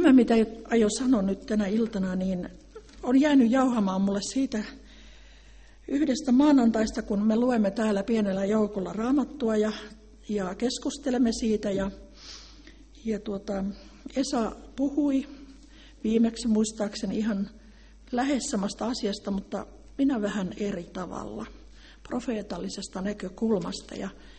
tämä, mitä aion sanoa nyt tänä iltana, niin on jäänyt jauhamaan mulle siitä yhdestä maanantaista, kun me luemme täällä pienellä joukolla Raamattua ja keskustelemme siitä. Ja Esa puhui viimeksi muistaakseni ihan lähes samasta asiasta, mutta minä vähän eri tavalla, profeetallisesta näkökulmasta.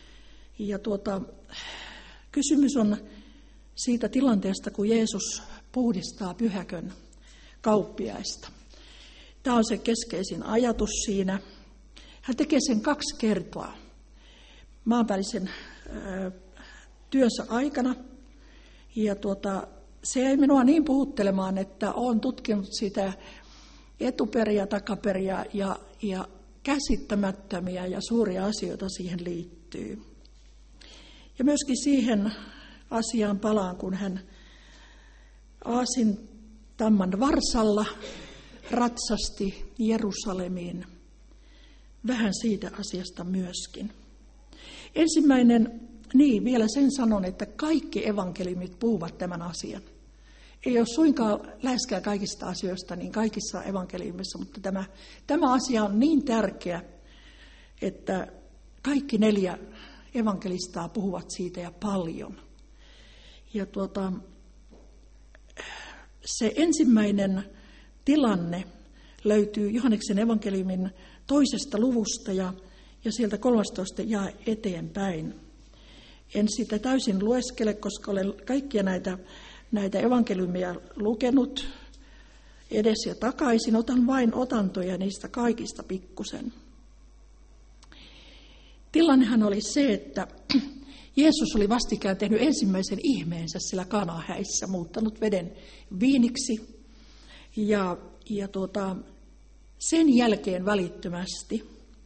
Kysymys on siitä tilanteesta, kun Jeesus puhdistaa pyhäkön kauppiaista. Tämä on se keskeisin ajatus siinä. Hän tekee sen 2 kertaa maanpäällisen työnsä aikana. Ja se ei minua niin puhuttelemaan, että olen tutkinut sitä etuperiä, takaperia ja käsittämättömiä ja suuria asioita siihen liittyy. Ja myöskin siihen asiaan palaan, kun hän aasintamman varsalla ratsasti Jerusalemiin. Vähän siitä asiasta myöskin. Ensimmäinen, vielä sen sanon, että kaikki evankeliumit puhuvat tämän asian. Ei ole suinkaan läheskään kaikista asioista, niin kaikissa evankeliumissa, mutta tämä asia on niin tärkeä, että kaikki 4 evankelistaa puhuvat siitä ja paljon. Ja se ensimmäinen tilanne löytyy Johanneksen evankeliumin 2. luvusta ja sieltä 13 jae eteenpäin. En sitä täysin lueskele, koska olen kaikkia näitä evankeliumia lukenut edes ja takaisin. Otan vain otantoja niistä kaikista pikkusen. Tilannehan oli se, että Jeesus oli vastikään tehnyt ensimmäisen ihmeensä sillä Kanahäissä, muuttanut veden viiniksi. Ja sen jälkeen välittömästi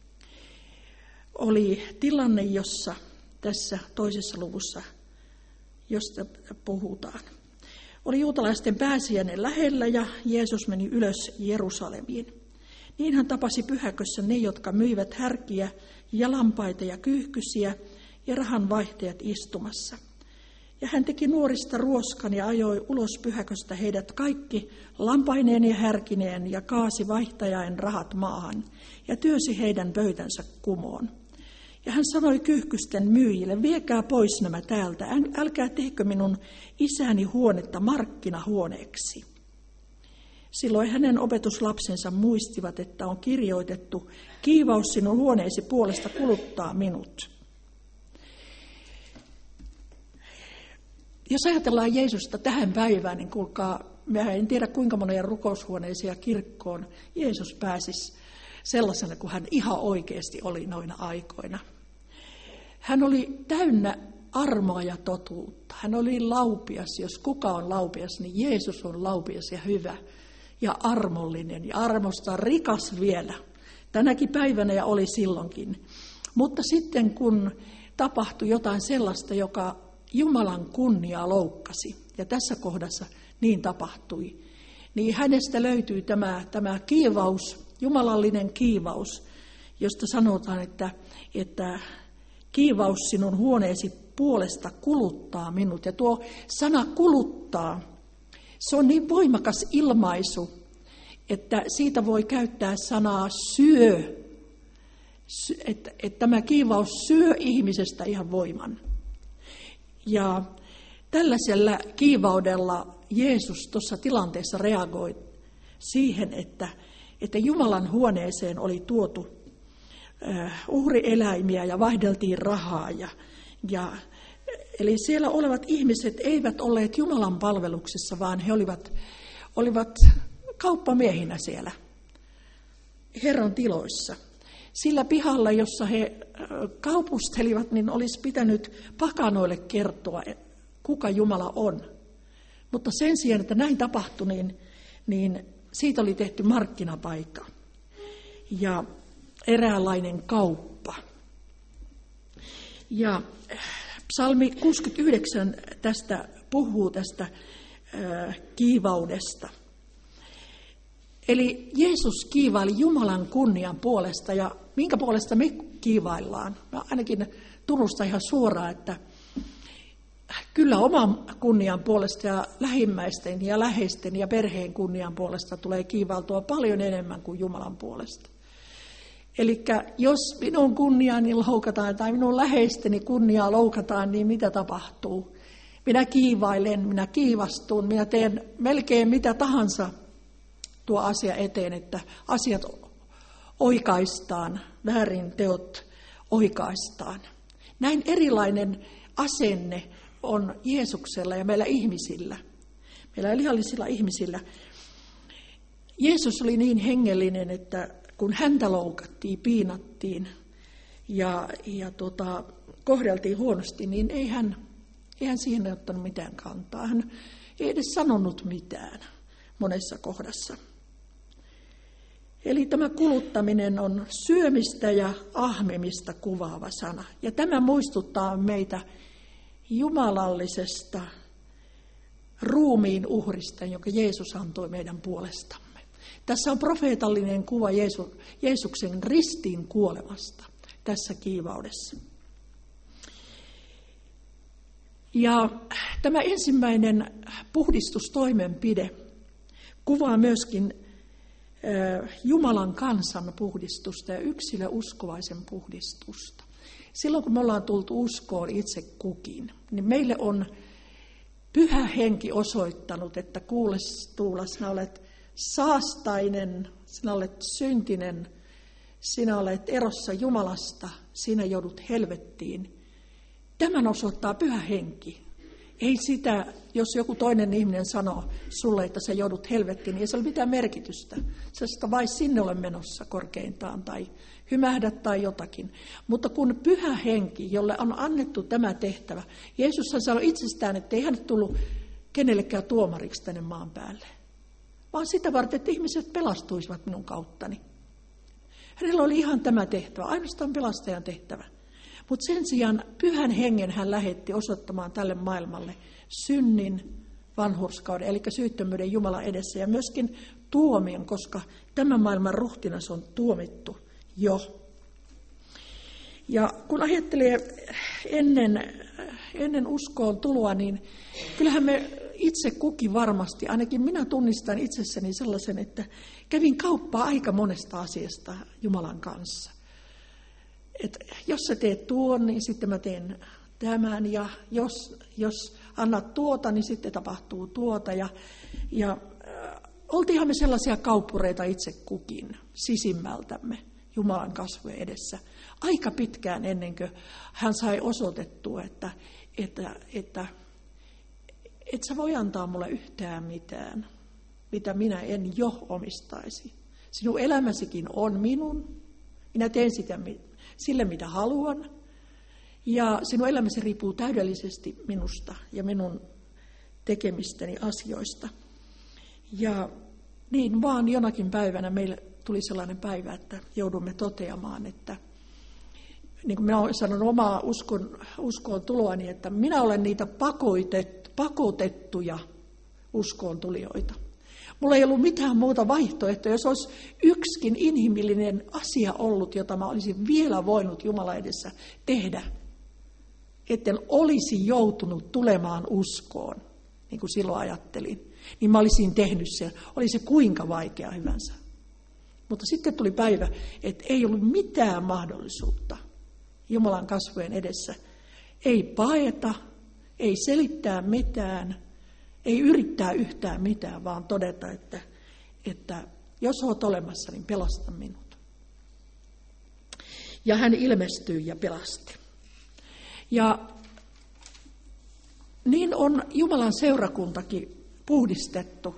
oli tilanne, jossa tässä 2. luvussa, josta puhutaan. Oli juutalaisten pääsiäinen lähellä ja Jeesus meni ylös Jerusalemiin. Niin hän tapasi pyhäkössä ne, jotka myivät härkiä ja lampaita ja kyyhkysiä ja rahanvaihtajat istumassa. Ja hän teki nuorista ruoskan ja ajoi ulos pyhäköstä heidät kaikki lampaineen ja härkineen ja kaasi vaihtajain rahat maahan ja työsi heidän pöytänsä kumoon. Ja hän sanoi kyyhkysten myyjille, viekää pois nämä täältä, älkää tehkö minun isäni huonetta markkinahuoneeksi. Silloin hänen opetuslapsensa muistivat, että on kirjoitettu, kiivaus sinun huoneesi puolesta kuluttaa minut. Jos ajatellaan Jeesusta tähän päivään, niin kuulkaa, minä en tiedä kuinka monia rukoushuoneisiin ja kirkkoon Jeesus pääsisi sellaisena kuin hän ihan oikeasti oli noina aikoina. Hän oli täynnä armoa ja totuutta. Hän oli laupias. Jos kuka on laupias, niin Jeesus on laupias ja hyvä ja armollinen ja armosta rikas vielä. Tänäkin päivänä ja oli silloinkin. Mutta sitten kun tapahtui jotain sellaista, joka Jumalan kunniaa loukkasi, ja tässä kohdassa niin tapahtui, niin hänestä löytyy tämä kiivaus, jumalallinen kiivaus, josta sanotaan, että kiivaus sinun huoneesi puolesta kuluttaa minut. Ja tuo sana kuluttaa, se on niin voimakas ilmaisu, että siitä voi käyttää sanaa syö, että tämä kiivaus syö ihmisestä ihan voiman. Ja tällaisella kiivaudella Jeesus tuossa tilanteessa reagoi siihen, että Jumalan huoneeseen oli tuotu uhrieläimiä ja vaihdeltiin rahaa. Eli siellä olevat ihmiset eivät olleet Jumalan palveluksessa, vaan he olivat kauppamiehinä siellä Herran tiloissa. Sillä pihalla, jossa he kaupustelivat, niin olisi pitänyt pakanoille kertoa, kuka Jumala on. Mutta sen sijaan, että näin tapahtui, niin siitä oli tehty markkinapaikka ja eräänlainen kauppa. Ja psalmi 69 puhuu tästä kiivaudesta. Eli Jeesus kiivaili Jumalan kunnian puolesta, ja minkä puolesta me kiivaillaan? Mä ainakin tunnustan ihan suoraan, että Kyllä oman kunnian puolesta ja lähimmäisten ja läheisten ja perheen kunnian puolesta tulee kiivailtua paljon enemmän kuin Jumalan puolesta. Eli jos minun kunniaani loukataan tai minun läheisteni kunniaa loukataan, niin mitä tapahtuu? Minä kiivailen, minä kiivastun, minä teen melkein mitä tahansa tuo asia eteen, että asiat oikaistaan, väärin teot oikaistaan. Näin erilainen asenne on Jeesuksella ja meillä ihmisillä, meillä lihallisilla ihmisillä. Jeesus oli niin hengellinen, että kun häntä loukattiin, piinattiin ja kohdeltiin huonosti, niin ei hän siihen ottanut mitään kantaa. Hän ei edes sanonut mitään monessa kohdassa. Eli tämä kuluttaminen on syömistä ja ahmimista kuvaava sana. Ja tämä muistuttaa meitä jumalallisesta ruumiin uhrista, jonka Jeesus antoi meidän puolestamme. Tässä on profeetallinen kuva Jeesuksen ristiin kuolemasta tässä kiivaudessa. Ja tämä ensimmäinen puhdistustoimenpide kuvaa myöskin Jumalan kansan puhdistusta ja yksilöuskovaisen puhdistusta. Silloin kun me ollaan tultu uskoon itse kukin, niin meille on Pyhä Henki osoittanut, että kuule Tuula, sinä olet saastainen, sinä olet syntinen, sinä olet erossa Jumalasta, sinä joudut helvettiin. Tämän osoittaa Pyhä Henki. Ei sitä, jos joku toinen ihminen sanoo sulle, että sä joudut helvettiin, niin ei se ole mitään merkitystä. Sä vai sinne ole menossa korkeintaan tai hymähdät tai jotakin. Mutta kun Pyhä Henki, jolle on annettu tämä tehtävä, Jeesus sanoi itsestään, että ei hän tullut kenellekään tuomariksi tänne maan päälle, vaan sitä varten, että ihmiset pelastuisivat minun kauttani. Hänellä oli ihan tämä tehtävä, ainoastaan pelastajan tehtävä. Mutta sen sijaan Pyhän Hengen hän lähetti osoittamaan tälle maailmalle synnin, vanhurskauden, eli syyttömyyden Jumalan edessä ja myöskin tuomion, koska tämän maailman ruhtinas on tuomittu jo. Ja kun ajattelee ennen uskoon tuloa, niin kyllähän me itse kukin varmasti, ainakin minä tunnistan itsessäni sellaisen, että kävin kauppaa aika monesta asiasta Jumalan kanssa. Et jos sä teet tuon, niin sitten mä teen tämän, ja jos annat tuota, niin sitten tapahtuu tuota. Ja oltiinhan me sellaisia kauppureita itse kukin sisimmältämme Jumalan kasvojen edessä aika pitkään ennen kuin hän sai osoitettua, että et sä voi antaa mulle yhtään mitään, mitä minä en jo omistaisi. Sinun elämäsikin on minun, minä teen sitä sille, mitä haluan. Ja sinun elämäsi riippuu täydellisesti minusta ja minun tekemistäni asioista. Ja niin vaan jonakin päivänä meille tuli sellainen päivä, että joudumme toteamaan, että niin kuin minä olen sanonut omaa uskoon tuloani, että minä olen niitä pakotettuja uskoon tulijoita. Mulla ei ollut mitään muuta vaihtoehtoa, jos olisi yksikin inhimillinen asia ollut, jota mä olisin vielä voinut Jumalan edessä tehdä, etten olisi joutunut tulemaan uskoon, niin kuin silloin ajattelin, niin mä olisin tehnyt sen, oli se kuinka vaikea hyvänsä. Mutta sitten tuli päivä, että ei ollut mitään mahdollisuutta Jumalan kasvojen edessä, ei paeta, ei selittää mitään, ei yrittää yhtään mitään, vaan todeta, että jos olet olemassa, niin pelasta minut. Ja hän ilmestyi ja pelasti. Ja niin on Jumalan seurakuntakin puhdistettu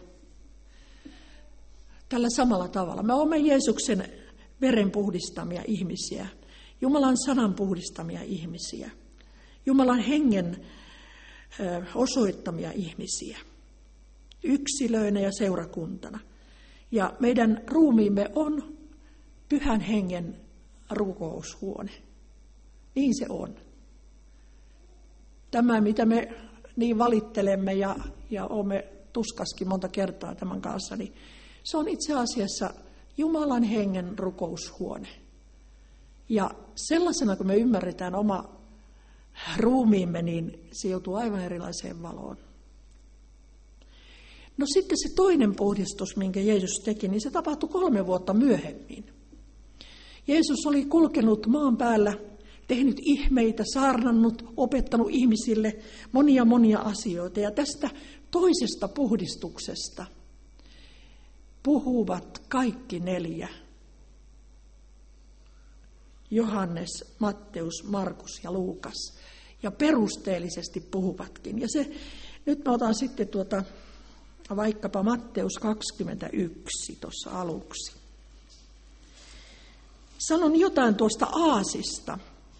tällä samalla tavalla. Me olemme Jeesuksen veren puhdistamia ihmisiä, Jumalan sanan puhdistamia ihmisiä, Jumalan hengen osoittamia ihmisiä, yksilöinä ja seurakuntana. Ja meidän ruumiimme on Pyhän Hengen rukoushuone. Niin se on. Tämä, mitä me niin valittelemme ja olemme tuskaskin monta kertaa tämän kanssa, niin se on itse asiassa Jumalan hengen rukoushuone. Ja sellaisena, kun me ymmärretään oma ruumiimme, niin se joutuu aivan erilaiseen valoon. No sitten se toinen puhdistus, minkä Jeesus teki, niin se tapahtui 3 vuotta myöhemmin. Jeesus oli kulkenut maan päällä, tehnyt ihmeitä, saarnannut, opettanut ihmisille monia asioita. Ja tästä toisesta puhdistuksesta puhuvat kaikki 4. Johannes, Matteus, Markus ja Luukas. Ja perusteellisesti puhuvatkin. Ja nyt mä otan sitten vaikkapa Matteus 21 tuossa aluksi. Sanon jotain tuosta aasista.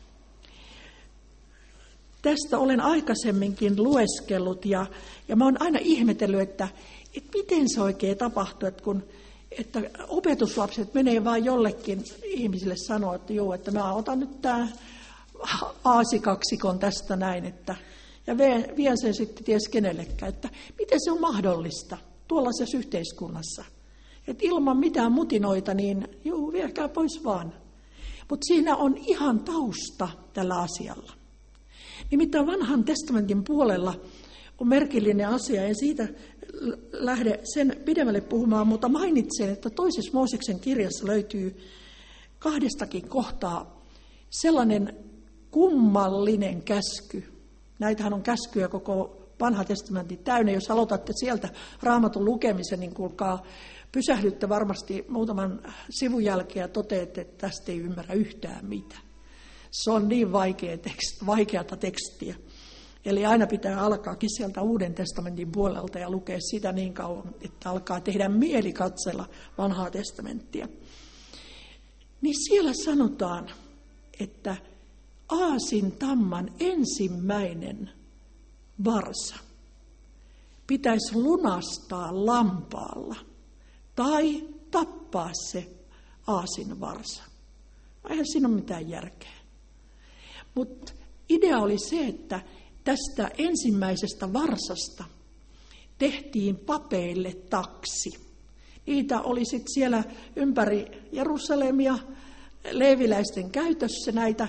Tästä olen aikaisemminkin lueskellut ja mä oon aina ihmetellyt, että miten se oikein tapahtuu, että opetuslapset menee vaan jollekin ihmisille sanoa, että joo, että mä otan nyt tämä aasikaksikon tästä näin, ja vien sen sitten ties kenellekään, että miten se on mahdollista tuollaisessa yhteiskunnassa. Että ilman mitään mutinoita, niin juu, viekää pois vaan. Mutta siinä on ihan tausta tällä asialla. Nimittäin vanhan testamentin puolella on merkillinen asia, en siitä lähde sen pidemmälle puhumaan, mutta mainitsen, että toisessa Mooseksen kirjassa löytyy 2 kohtaa sellainen kummallinen käsky. Näitähän on käskyjä koko vanha testamentti täynnä. Jos aloitatte sieltä Raamatun lukemisen, niin kuulkaa, pysähdytte varmasti muutaman sivun jälkeen ja toteatte, että tästä ei ymmärrä yhtään mitään. Se on niin vaikeata tekstiä. Eli aina pitää alkaakin sieltä Uuden testamentin puolelta ja lukea sitä niin kauan, että alkaa tehdä mieli katsella vanhaa testamenttia. Niin siellä sanotaan, että aasintamman ensimmäinen varsa pitäisi lunastaa lampaalla tai tappaa se aasinvarsa. Eihän siinä ole mitään järkeä. Mutta idea oli se, että tästä ensimmäisestä varsasta tehtiin papeille taksi. Niitä oli sitten siellä ympäri Jerusalemia leeviläisten käytössä näitä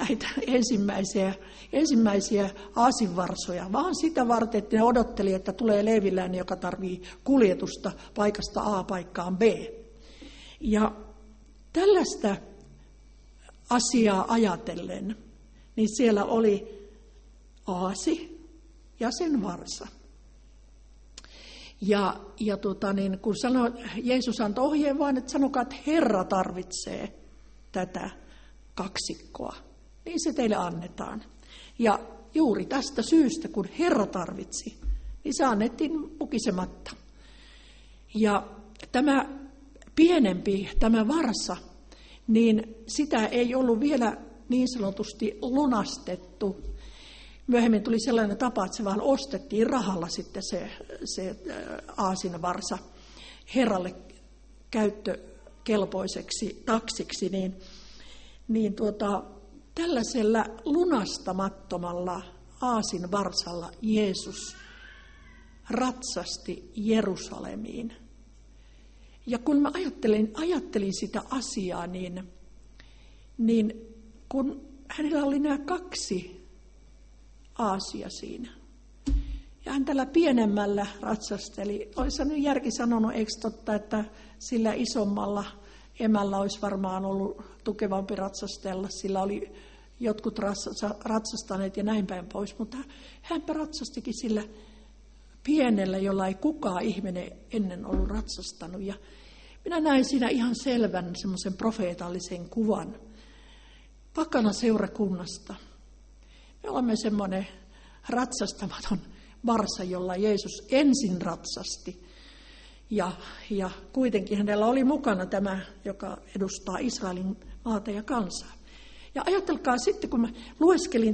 ensimmäisiä aasinvarsoja, vaan sitä varten, että ne odotteli, että tulee leeviläinen, joka tarvitsee kuljetusta paikasta A paikkaan B. Ja tällaista asiaa ajatellen, niin siellä oli aasi ja sen varsa. Ja kun Jeesus antoi ohjeen vaan, että sanokaa, että Herra tarvitsee tätä kaksikkoa, niin se teille annetaan. Ja juuri tästä syystä, kun Herra tarvitsi, niin se annettiin mukisematta. Ja tämä pienempi, tämä varsa, niin sitä ei ollut vielä niin sanotusti lunastettu. Myöhemmin tuli sellainen tapa, että se vaan ostettiin rahalla sitten se aasinvarsa Herralle käyttökelpoiseksi taksiksi, niin tällaisella lunastamattomalla aasinvarsalla Jeesus ratsasti Jerusalemiin. Ja kun mä ajattelin sitä asiaa, niin kun hänellä oli nämä 2 aasia siinä, ja hän tällä pienemmällä ratsasteli, olisi nyt järki sanonut, eikö totta, että sillä isommalla emällä olisi varmaan ollut tukevampi ratsastella, sillä oli jotkut ratsastaneet ja näin päin pois, mutta hänpä ratsastikin sillä pienellä, jolla ei kukaan ihminen ennen ollut ratsastanut. Ja minä näin siinä ihan selvän semmoisen profeetallisen kuvan pakana seurakunnasta. Me olemme semmoinen ratsastamaton varsa, jolla Jeesus ensin ratsasti. Ja kuitenkin hänellä oli mukana tämä, joka edustaa Israelin maata ja kansaa. Ja ajatelkaa sitten, kun mä lueskelin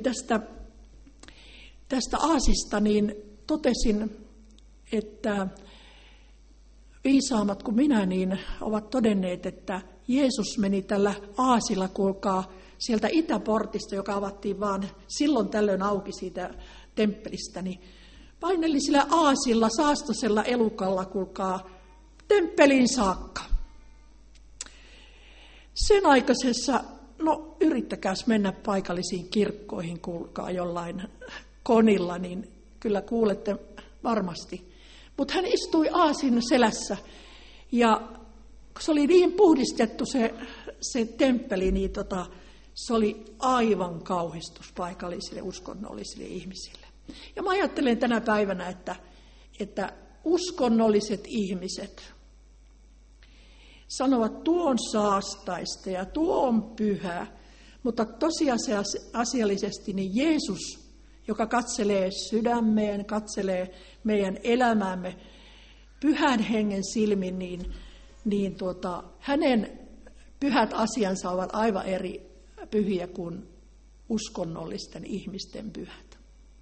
tästä aasista, niin totesin, että viisaammat kuin minä niin ovat todenneet, että Jeesus meni tällä aasilla, kuulkaa, sieltä itäportista, joka avattiin vaan silloin tällöin auki siitä temppelistä, niin paineli sillä aasilla, saastasella elukalla, kuulkaa, temppeliin saakka. Sen aikaisessa no yrittäkääs mennä paikallisiin kirkkoihin, kuulkaa jollain konilla, niin kyllä kuulette varmasti. Mutta hän istui aasin selässä ja se oli niin puhdistettu se temppeli, niin se oli aivan kauhistus paikallisille uskonnollisille ihmisille. Ja mä ajattelen tänä päivänä, että uskonnolliset ihmiset sanovat, tuo on saastaista ja tuo on pyhä, mutta tosiasiallisesti niin Jeesus, joka katselee sydämeen, katselee meidän elämäämme pyhän hengen silmin, niin hänen pyhät asiansa ovat aivan eri pyhiä kuin uskonnollisten ihmisten pyhät.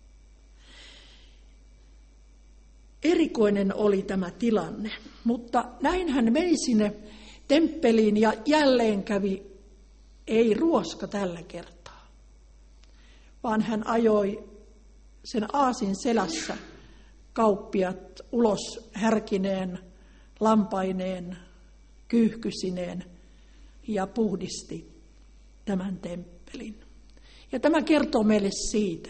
Erikoinen oli tämä tilanne, mutta näin hän meni sinne temppeliin ja jälleen kävi, ei ruoska tällä kertaa, vaan hän ajoi sen aasin selässä kauppiat ulos härkineen, lampaineen, kyyhkysineen ja puhdisti tämän temppelin. Ja tämä kertoo meille siitä,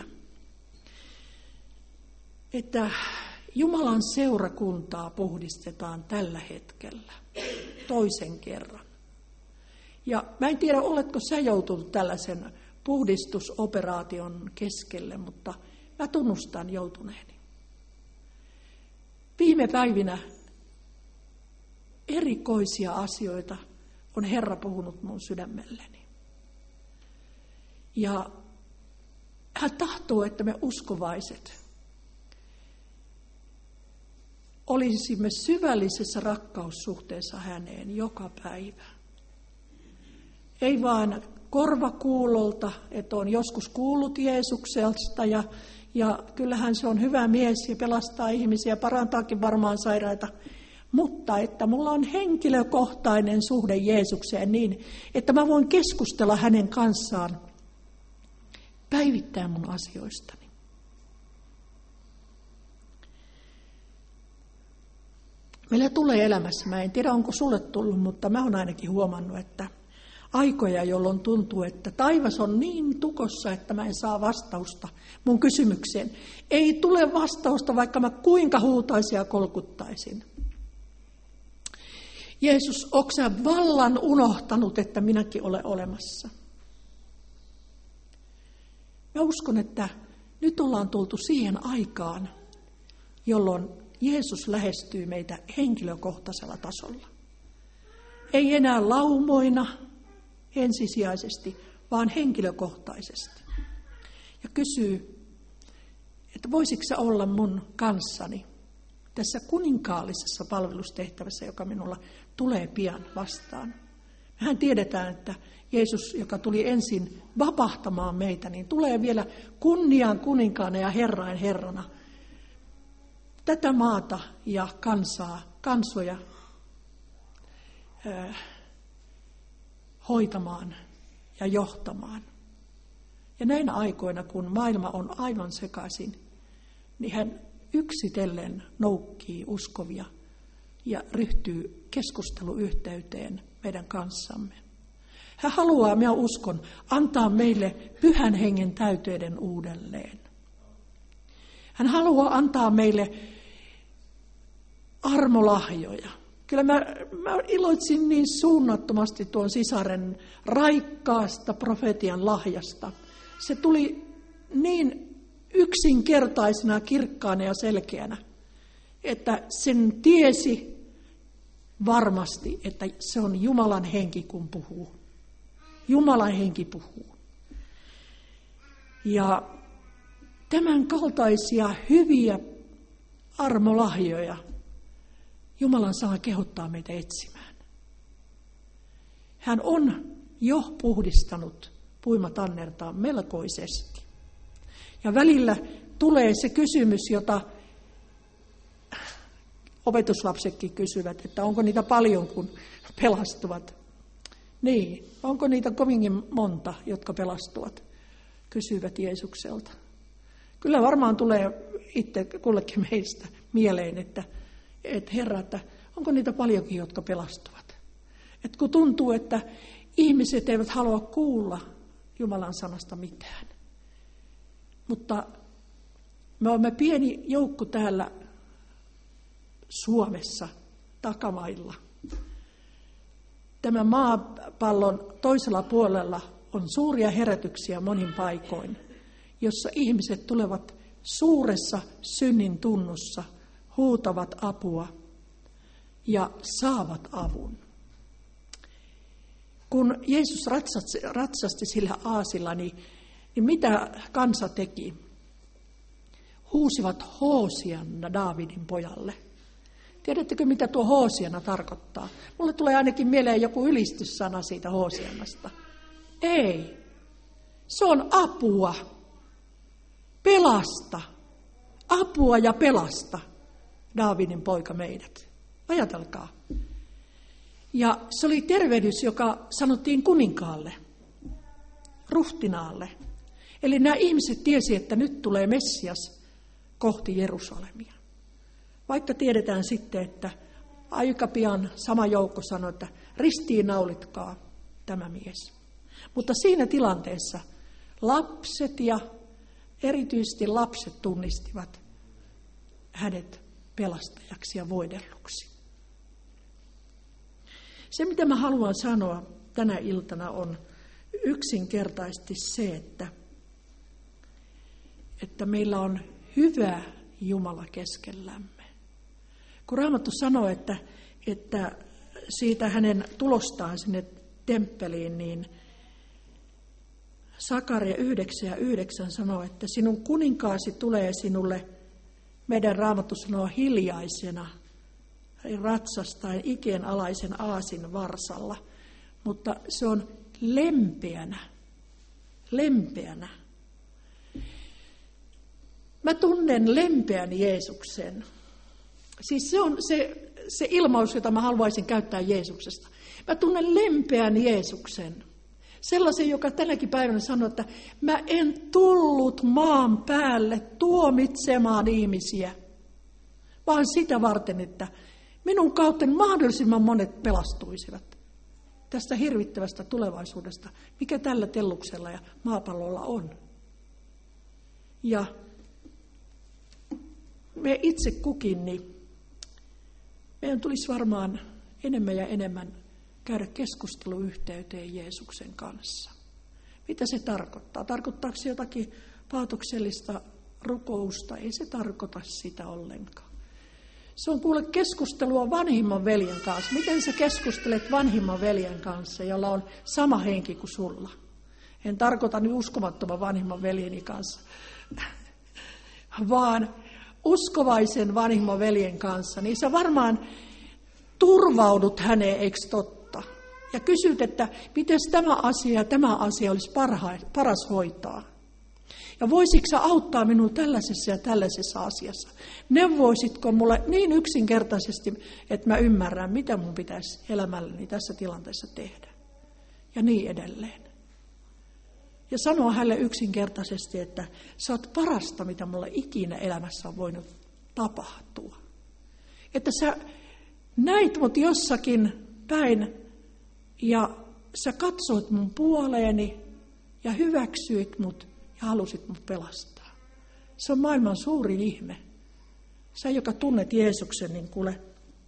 että Jumalan seurakuntaa puhdistetaan tällä hetkellä toisen kerran. Ja mä en tiedä, oletko sä joutunut tällaisen puhdistusoperaation keskelle, mutta mä tunnustan joutuneeni. Viime päivinä erikoisia asioita on Herra puhunut mun sydämelleni. Ja hän tahtoo, että me uskovaiset olisimme syvällisessä rakkaussuhteessa häneen joka päivä. Ei vaan korvakuulolta, että on joskus kuullut Jeesukselta ja kyllähän se on hyvä mies ja pelastaa ihmisiä, parantaakin varmaan sairaita. Mutta että mulla on henkilökohtainen suhde Jeesukseen niin, että mä voin keskustella hänen kanssaan päivittäin mun asioistani. Meillä tulee elämässä, mä en tiedä onko sulle tullut, mutta mä oon ainakin huomannut, että aikoja, jolloin tuntuu, että taivas on niin tukossa, että mä en saa vastausta mun kysymykseen. Ei tule vastausta, vaikka mä kuinka huutaisin ja kolkuttaisin. Jeesus, onko sä vallan unohtanut, että minäkin olen olemassa? Mä uskon, että nyt ollaan tultu siihen aikaan, jolloin Jeesus lähestyy meitä henkilökohtaisella tasolla. Ei enää laumoina ensisijaisesti, vaan henkilökohtaisesti. Ja kysyy, että voisitko sä olla mun kanssani tässä kuninkaallisessa palvelustehtävässä, joka minulla tulee pian vastaan. Mehän tiedetään, että Jeesus, joka tuli ensin vapahtamaan meitä, niin tulee vielä kunniaan kuninkaana ja Herrain Herrana tätä maata ja kansoja hoitamaan ja johtamaan. Ja näinä aikoina, kun maailma on aivan sekaisin, niin hän yksitellen noukkii uskovia ja ryhtyy keskusteluyhteyteen meidän kanssamme. Hän haluaa, minä uskon, antaa meille pyhän hengen täyteyden uudelleen. Hän haluaa antaa meille armolahjoja. Kyllä mä iloitsin niin suunnattomasti tuon sisaren raikkaasta profetian lahjasta. Se tuli niin yksinkertaisena, kirkkaana ja selkeänä, että sen tiesi varmasti, että se on Jumalan henki, kun puhuu. Jumalan henki puhuu. Ja tämän kaltaisia hyviä armolahjoja Jumalan sana kehottaa meitä etsimään. Hän on jo puhdistanut puimatannertaan melkoisesti. Ja välillä tulee se kysymys, jota opetuslapsetkin kysyvät, että onko niitä paljon, kun pelastuvat. Niin, onko niitä kovinkin monta, jotka pelastuvat, kysyvät Jeesukselta. Kyllä varmaan tulee itse kullekin meistä mieleen, että Herra, että onko niitä paljonkin, jotka pelastuvat. Et kun tuntuu, että ihmiset eivät halua kuulla Jumalan sanasta mitään. Mutta me olemme pieni joukko täällä Suomessa takamailla. Tämän maapallon toisella puolella on suuria herätyksiä monin paikoin, jossa ihmiset tulevat suuressa synnin tunnossa, huutavat apua ja saavat avun. Kun Jeesus ratsasti sillä aasilla, niin mitä kansa teki? Huusivat Hoosianna Daavidin pojalle. Tiedättekö, mitä tuo Hoosianna tarkoittaa? Mulle tulee ainakin mieleen joku ylistyssana siitä Hoosiannasta. Ei. Se on apua. Pelasta. Apua ja pelasta. Daavidin poika meidät. Ajatelkaa. Ja se oli tervehdys, joka sanottiin kuninkaalle, ruhtinaalle. Eli nämä ihmiset tiesi, että nyt tulee Messias kohti Jerusalemia. Vaikka tiedetään sitten, että aika pian sama joukko sanoi, että ristiinnaulitkaa tämä mies. Mutta siinä tilanteessa lapset ja erityisesti lapset tunnistivat hänet pelastajaksi ja voidelluksi. Se, mitä mä haluan sanoa tänä iltana, on yksinkertaisesti se, että meillä on hyvä Jumala keskellämme. Kun Raamattu sanoo, että siitä hänen tulostaan sinne temppeliin, niin Sakaria 9:9 sanoo, että sinun kuninkaasi tulee sinulle, meidän Raamattu sanoo, hiljaisena, ratsastaen ikienalaisen aasin varsalla, mutta se on lempeänä. Lempeänä. Mä tunnen lempeän Jeesuksen. Siis se on se ilmaus, jota mä haluaisin käyttää Jeesuksesta. Mä tunnen lempeän Jeesuksen. Sellaisen, joka tänäkin päivänä sanoo, että mä en tullut maan päälle tuomitsemaan ihmisiä, vaan sitä varten, että minun kautta mahdollisimman monet pelastuisivat tästä hirvittävästä tulevaisuudesta, mikä tällä telluksella ja maapallolla on. Ja me itse kukin, niin meidän tulisi varmaan enemmän ja enemmän käydä keskusteluyhteyteen Jeesuksen kanssa. Mitä se tarkoittaa? Tarkoittaako se jotakin paatoksellista rukousta? Ei se tarkoita sitä ollenkaan. Se on kuule keskustelua vanhimman veljen kanssa. Miten sä keskustelet vanhimman veljen kanssa, jolla on sama henki kuin sulla? En tarkoita nyt uskomattoman vanhimman veljeni kanssa, vaan uskovaisen vanhimman veljen kanssa. Niin sä varmaan turvaudut häneen, eikö totta? Ja kysyt, että miten tämä asia olisi paras hoitaa. Ja voisitko sä auttaa minua tällaisessa ja tällaisessa asiassa? Neuvoisitko mulle niin yksinkertaisesti, että mä ymmärrän, mitä mun pitäisi elämälläni tässä tilanteessa tehdä? Ja niin edelleen. Ja sanoa hänelle yksinkertaisesti, että sä oot parasta, mitä mulle ikinä elämässä on voinut tapahtua. Että sä näit mut jossakin päin ja sä katsoit mun puoleeni ja hyväksyit mut ja halusit mut pelastaa. Se on maailman suurin ihme. Sä, joka tunnet Jeesuksen, niin kuule,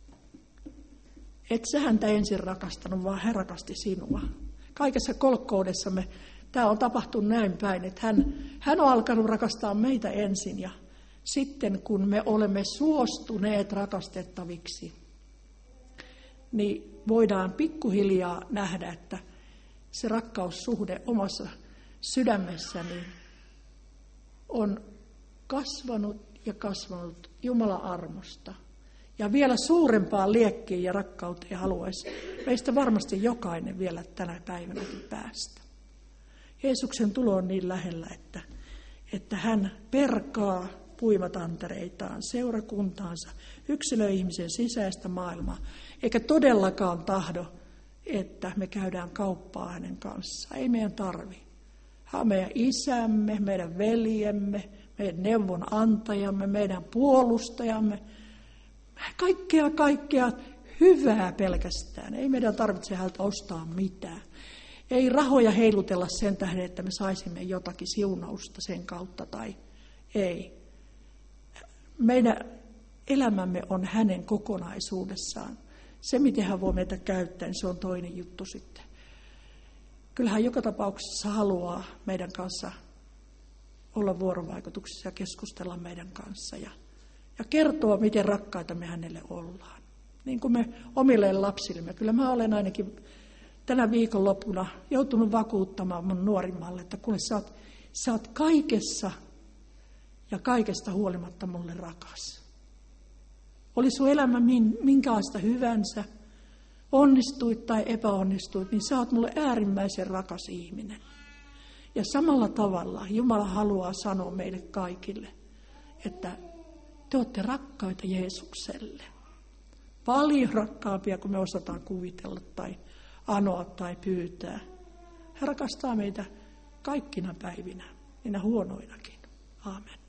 et sä häntä ensin rakastanut, vaan hän rakasti sinua. Kaikessa kolkkoudessamme tämä on tapahtunut näin päin, että hän on alkanut rakastaa meitä ensin ja sitten kun me olemme suostuneet rakastettaviksi, niin voidaan pikkuhiljaa nähdä, että se rakkaussuhde omassa sydämessäni on kasvanut ja kasvanut Jumalan armosta. Ja vielä suurempaan liekkiin ja rakkauteen haluaisi meistä varmasti jokainen vielä tänä päivänäkin päästä. Jeesuksen tulo on niin lähellä, että hän perkaa puimatantereitaan, seurakuntaansa, yksilöihmisen sisäistä maailmaa, eikä todellakaan tahdo, että me käydään kauppaa hänen kanssaan. Ei meidän tarvi. Hän on meidän isämme, meidän veljemme, meidän neuvonantajamme, meidän puolustajamme. Kaikkea hyvää pelkästään. Ei meidän tarvitse häneltä ostaa mitään. Ei rahoja heilutella sen tähden, että me saisimme jotakin siunausta sen kautta tai ei. Meidän elämämme on hänen kokonaisuudessaan. Se, miten hän voi meitä käyttää, niin se on toinen juttu sitten. Kyllä hän joka tapauksessa haluaa meidän kanssa olla vuorovaikutuksessa ja keskustella meidän kanssa ja kertoa, miten rakkaita me hänelle ollaan. Niin kuin me omille lapsillemme. Kyllä mä olen ainakin tänä viikonloppuna joutunut vakuuttamaan mun nuorimmalle, että kuule sä oot kaikessa ja kaikesta huolimatta mulle rakas. Oli sun elämä minkälaista hyvänsä, onnistuit tai epäonnistuit, niin sä oot mulle äärimmäisen rakas ihminen. Ja samalla tavalla Jumala haluaa sanoa meille kaikille, että te olette rakkaita Jeesukselle. Paljon rakkaampia kuin me osataan kuvitella tai anoa tai pyytää. Hän rakastaa meitä kaikkina päivinä, niinä huonoinakin. Aamen.